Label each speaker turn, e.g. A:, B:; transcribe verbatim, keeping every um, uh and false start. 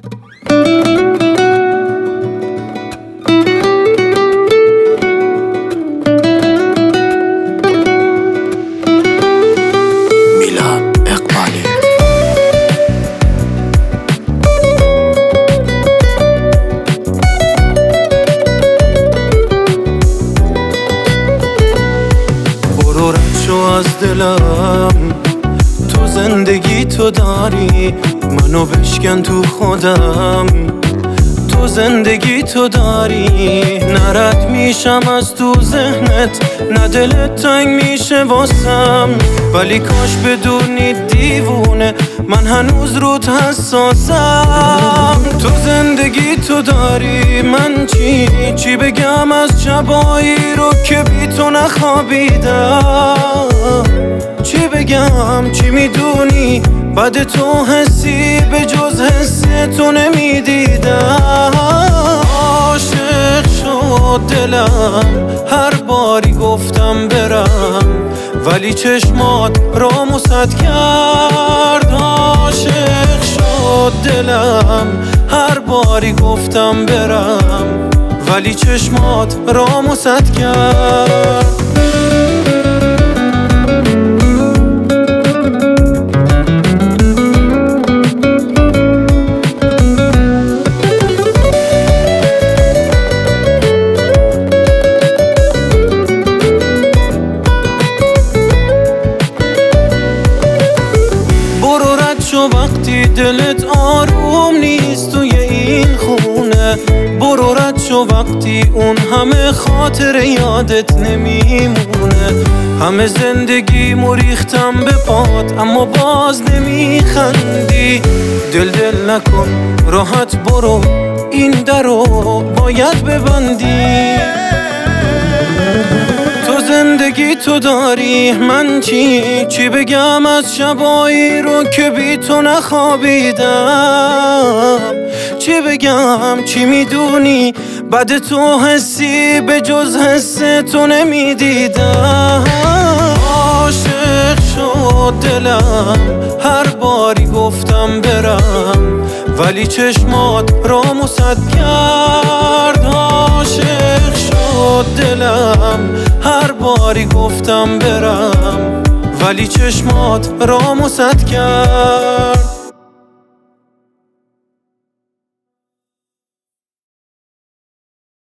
A: از دلم تو زندگی تو داری، منو بشکن تو خودم. تو زندگی تو داری، نرد میشم از تو ذهنت، نه دلت تنگ میشه واسم. ولی کاش بدونی دیوونه، من هنوز روت حساسم. تو زندگی تو داری، من چی چی بگم از شبایی رو که بی تو نخوابیدم. چی بگم چی میدونی بعد تو حسی به جز حس تو نمیدیدم. عاشق شد دلم هر باری گفتم برم، ولی چشمات رامو سد کرد. عاشق شد دلم هر باری گفتم برم، ولی چشمات رامو سد کرد. وقتی دلت آروم نیست توی این خونه، برو رد شو وقتی اون همه خاطر یادت نمیمونه. همه زندگی مریختم به پات اما باز نمیخندی. دل دل نکن راحت برو، این درو باید ببندی. تو زندگی تو داری، من چی چی بگم از شبایی رو که بی تو نخوابیدم. چی بگم چی میدونی بعد تو حسی به جز حس تو نمیدیدم. عاشق شد دلم هر باری گفتم برم، ولی چشمات رامو سد کرد. عاشق شد دلم هر باری گفتم برم، ولی چشمات رامو سد کرد.